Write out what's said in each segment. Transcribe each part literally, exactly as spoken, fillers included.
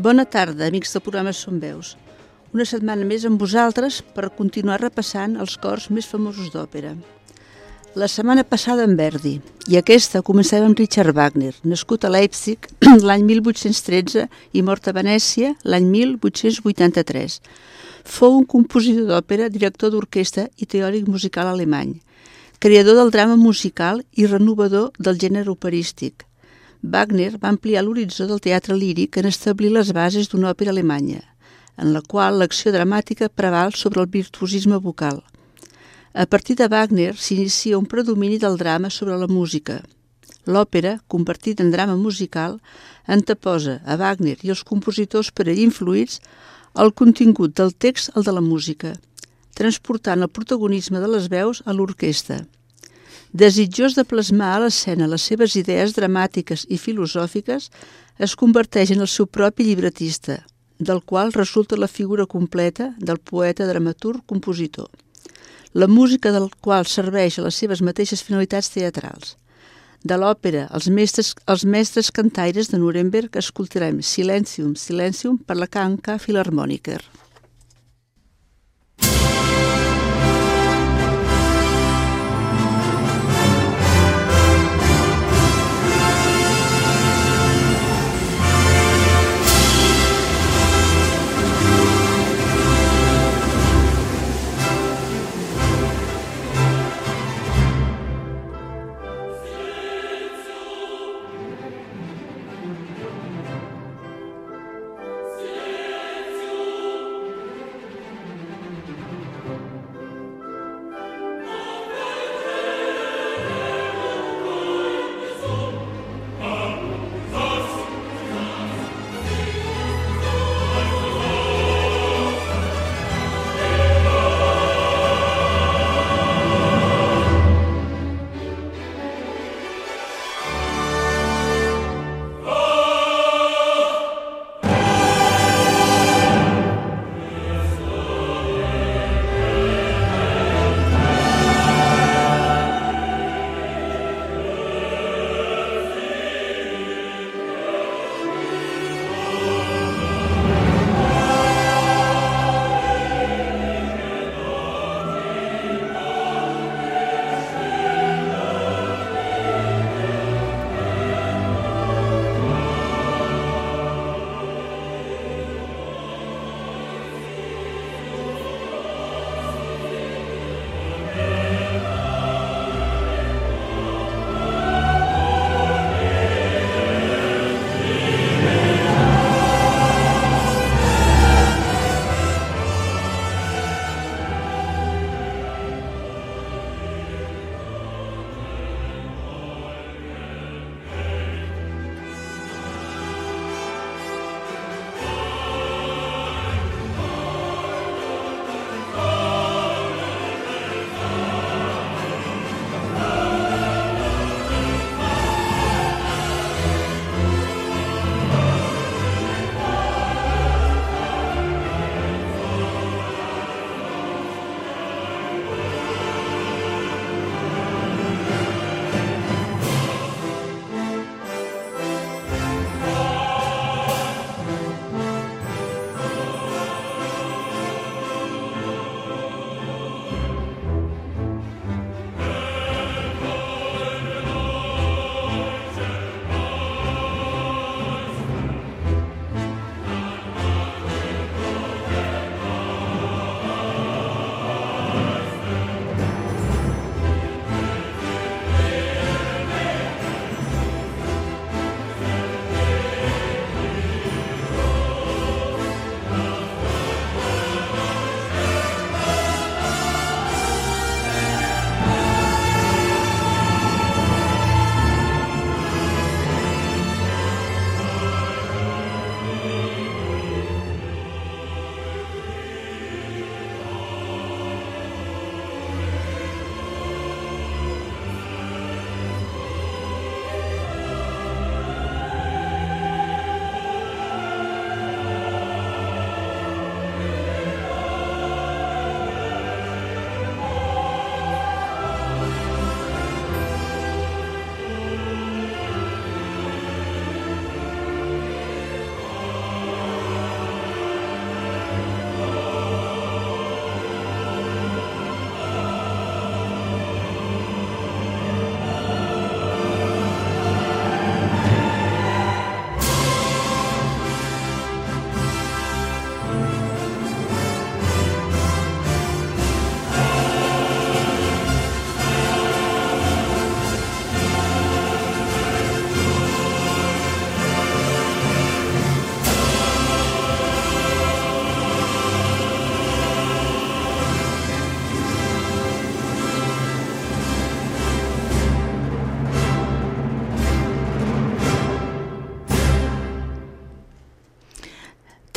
Bona tarda, amics del programa Som Veus. Una setmana més amb vosaltres per continuar repassant els cors més famosos d'òpera. La setmana passada amb Verdi, i aquesta començava amb Richard Wagner, nascut a Leipzig l'any mil vuit-cents tretze i mort a Venècia l'any mil vuit-cents vuitanta-tres. Fou un compositor d'òpera, director d'orquestra i teòric musical alemany, creador del drama musical i renovador del gènere operístic. Wagner va ampliar l'horitzó del teatre líric en establir les bases d'una òpera alemanya, en la qual l'acció dramàtica preval sobre el virtuosisme vocal. A partir de Wagner s'inicia un predomini del drama sobre la música. L'òpera, convertida en drama musical, anteposa a Wagner i els compositors per ell influïts el contingut del text al de la música, transportant el protagonisme de les veus a l'orquestra. Desitjós de plasmar a l'escena les seves idees dramàtiques i filosòfiques, es converteix en el seu propi llibretista, del qual resulta la figura completa del poeta, dramaturg, compositor. La música del qual serveix a les seves mateixes finalitats teatrals. De l'òpera Els mestres, els mestres cantaires de Nuremberg escoltarem Silentium, Silentium per la K K Philharmoniker.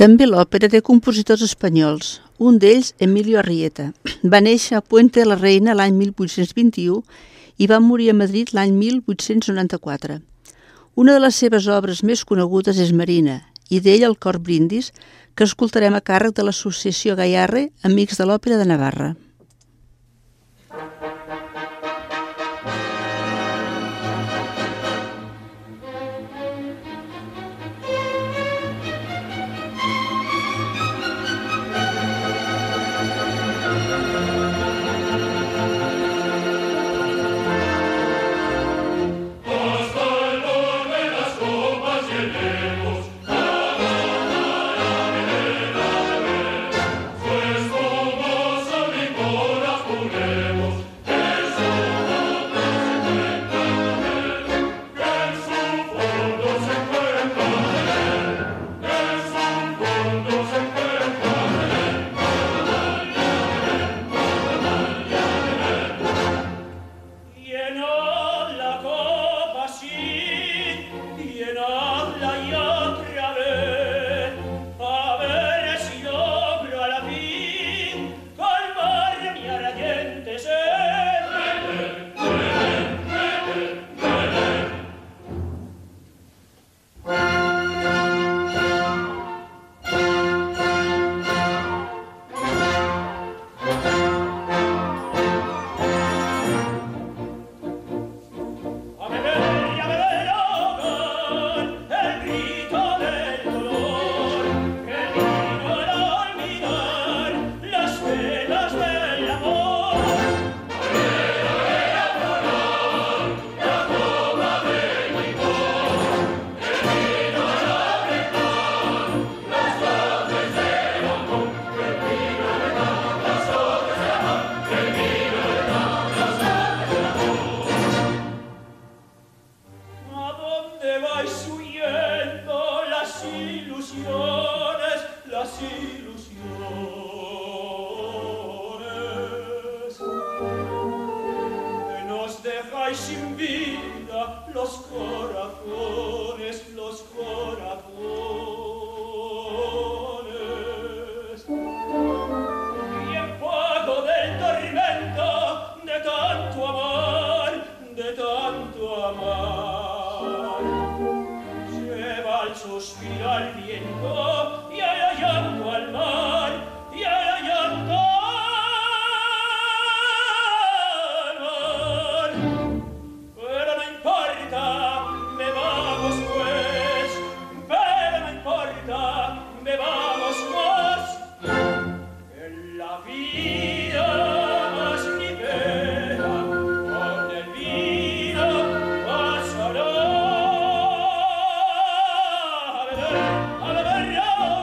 També l'òpera té compositors espanyols, un d'ells, Emilio Arrieta. Va néixer a Puente de la Reina l'any mil vuit-cents vint-i-u i va morir a Madrid l'any mil vuit-cents noranta-quatre. Una de les seves obres més conegudes és Marina, i d'ell el cor Brindis, que escoltarem a càrrec de l'Associació Gayarre, Amics de l'Òpera de Navarra. Alla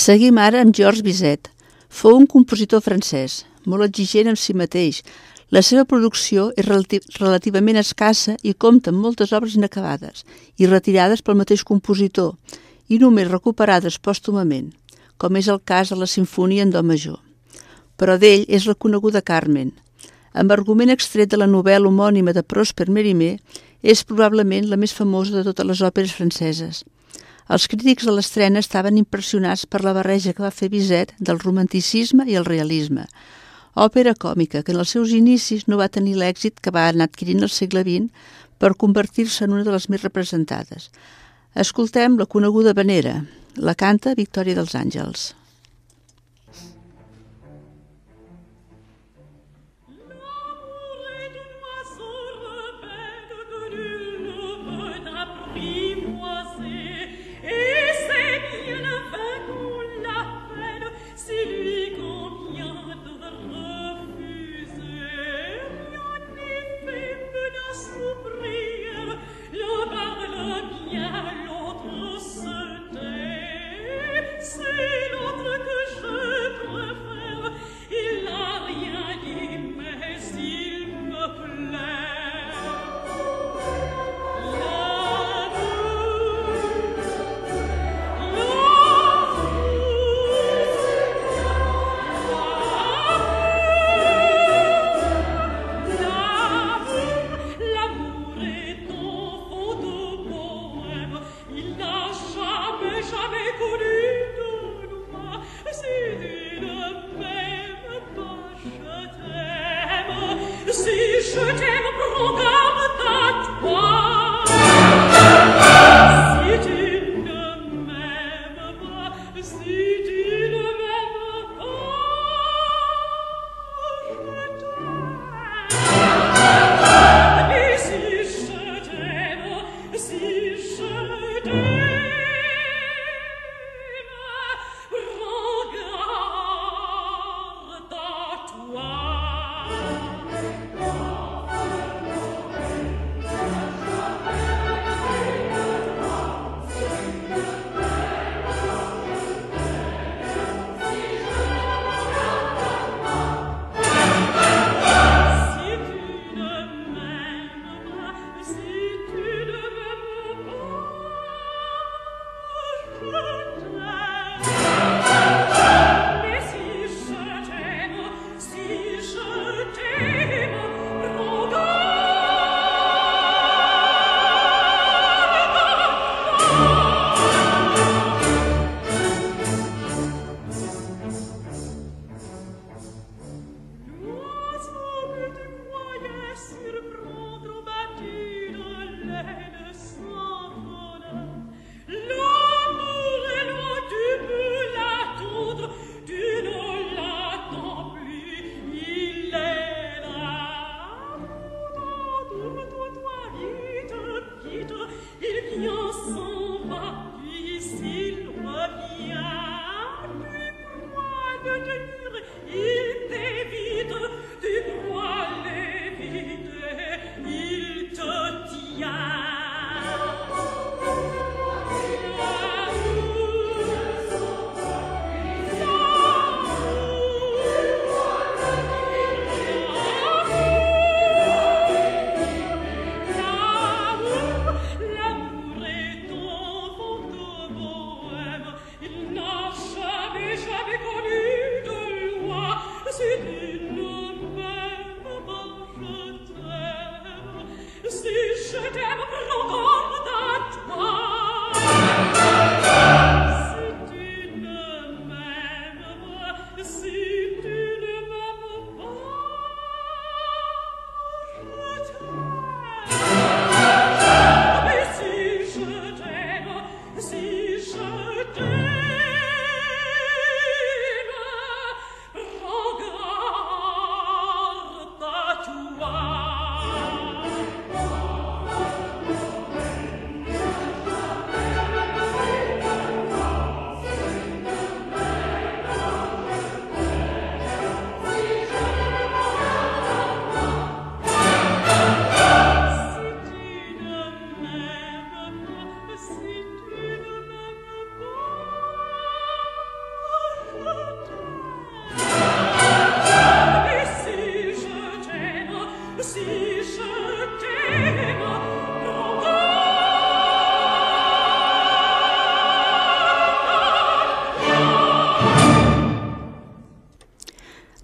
Seguim ara amb Georges Bizet. Fou un compositor francès, molt exigent amb si mateix. La seva producció és relati relativament escassa i compta amb moltes obres inacabades i retirades pel mateix compositor i només recuperades pòstumament, com és el cas de la Simfonia en do major. Però d'ell és la coneguda Carmen. Amb argument extret de la novel·la homònima de Prosper Mérimée, és probablement la més famosa de totes les òperes franceses. Els crítics de l'estrena estaven impressionats per la barreja que va fer Bizet del romanticisme i el realisme. Òpera còmica que en els seus inicis no va tenir l'èxit que va anar adquirint al segle vint per convertir-se en una de les més representades. Escoltem la coneguda Venera, la canta Victòria dels Àngels.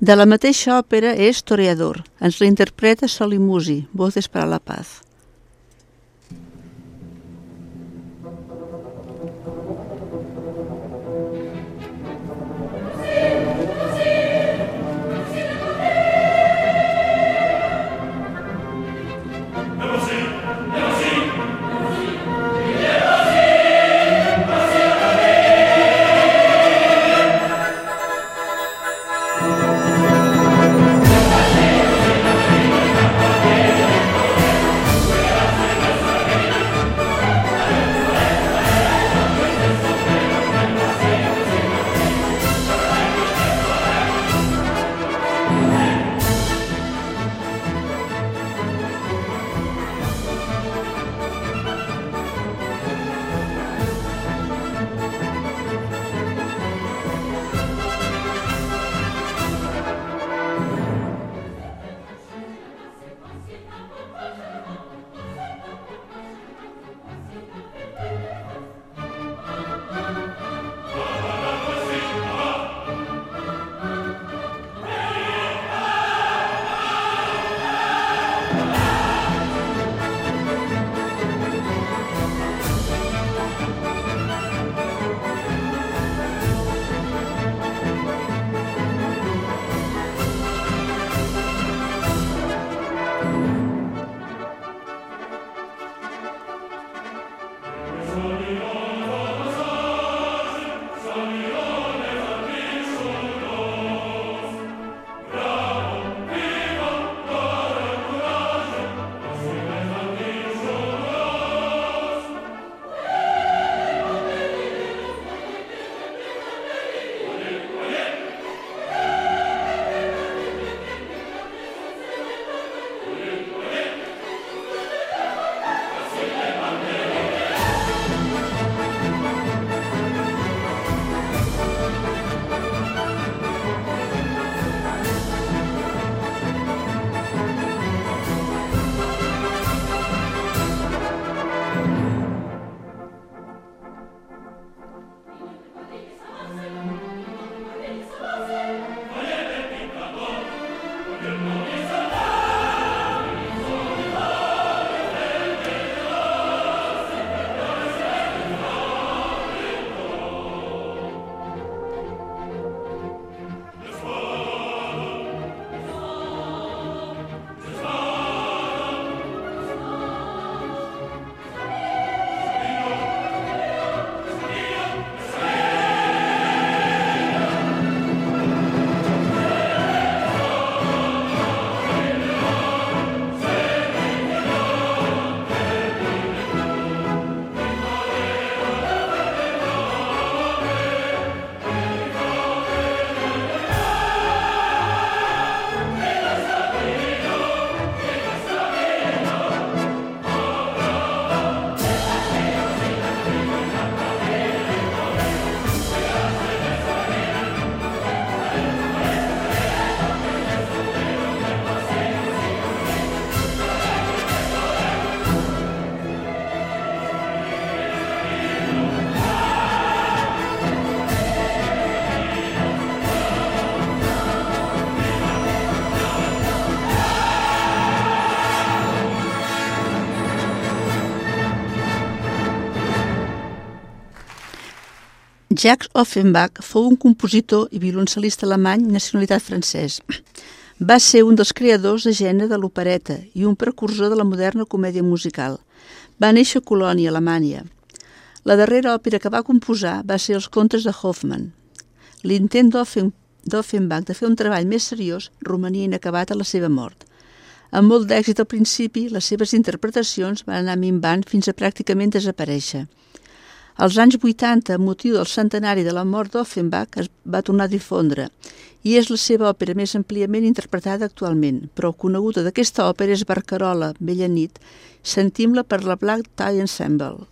De la mateixa òpera és Toreador. Ens la interpreta Soli Musi, Voces para la Paz. Jacques Offenbach fou un compositor i violoncel·lista alemany nacionalitat francès. Va ser un dels creadors de gènere de l'opereta i un precursor de la moderna comèdia musical. Va néixer a Colònia, Alemanya. La darrera òpera que va composar va ser Els contes de Hoffmann. L'intent d'Offenbach de fer un treball més seriós romania inacabat a la seva mort. Amb molt d'èxit al principi, les seves interpretacions van anar minvant fins a pràcticament desaparèixer. Als anys vuitanta, amb motiu del centenari de la mort d'Offenbach, es va tornar a difondre i és la seva òpera més àmpliament interpretada actualment, però coneguda d'aquesta òpera és Barcarola, Bella nit, sentim-la per la Black Tie Ensemble.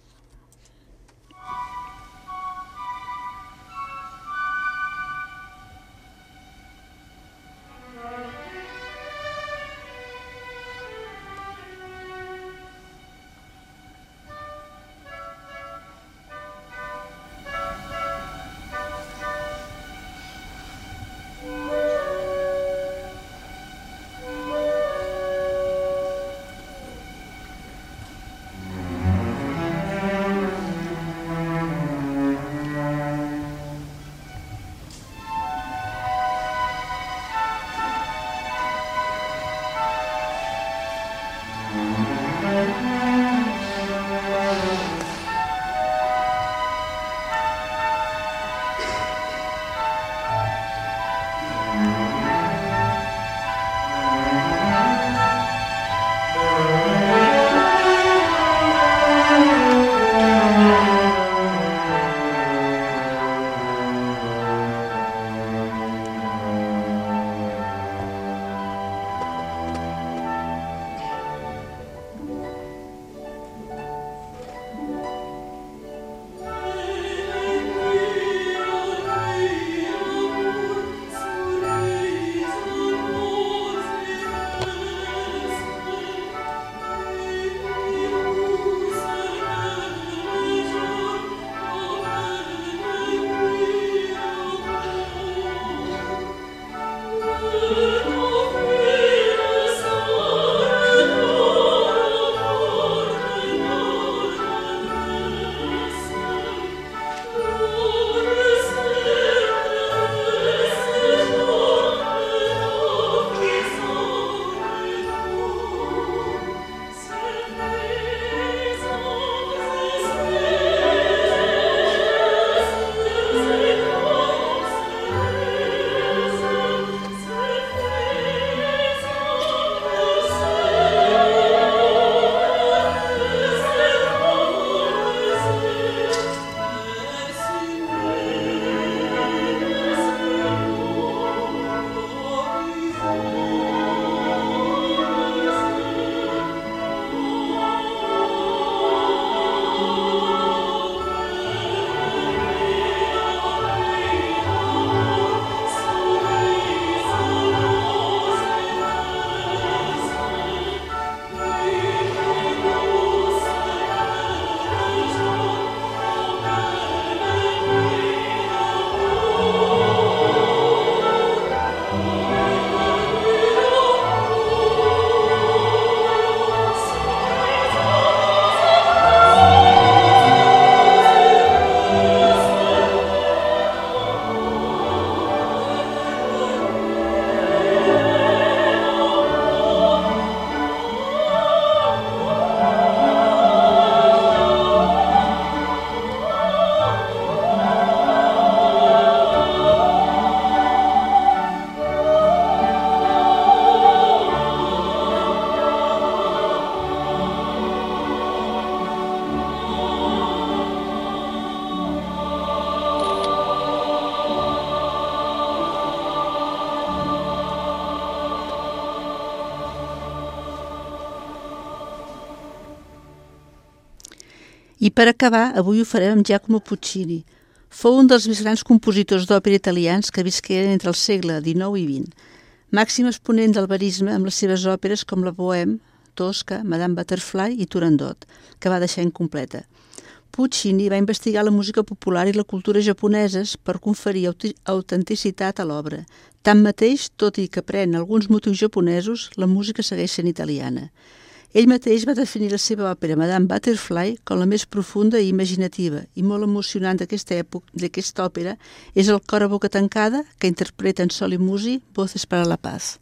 I per acabar, avui ho farem amb Giacomo Puccini. Fou un dels més grans compositors d'òpera italians que visqueren entre el segle dinou i vint. Màxim exponent del verisme amb les seves òperes com la Bohème, Tosca, Madame Butterfly i Turandot, que va deixar incompleta. Puccini va investigar la música popular i la cultura japoneses per conferir autenticitat a l'obra. Tanmateix, tot i que pren alguns motius japonesos, la música segueix sent italiana. Ell mateix va definir la seva òpera Madame Butterfly com la més profunda i imaginativa, i molt emocionant d'aquesta època, d'aquesta òpera, és el cor a boca tancada que interpreten Sol i Musi, Voces para la Paz.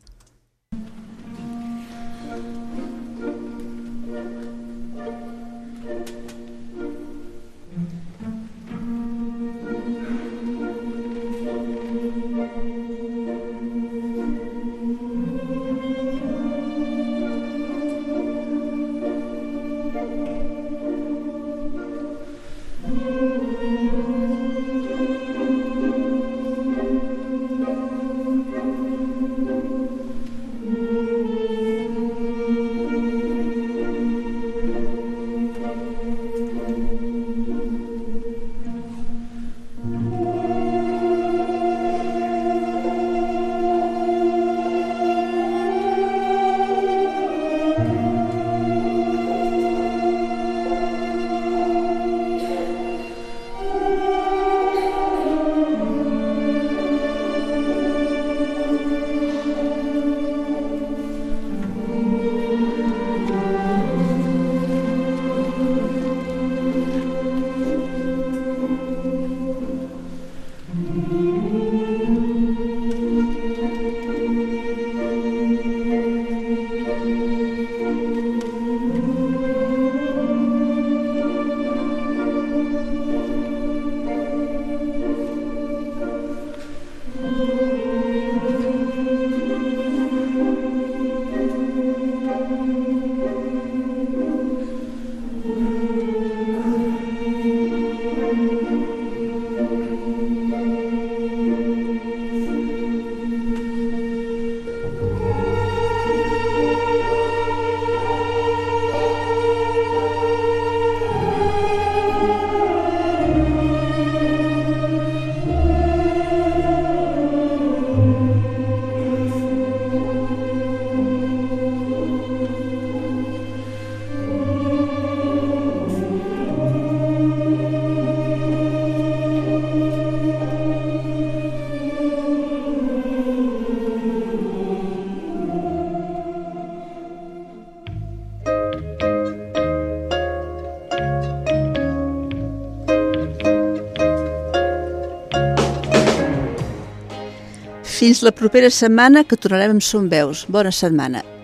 Fins la propera setmana, que tornarem amb Som Veus. Bona setmana.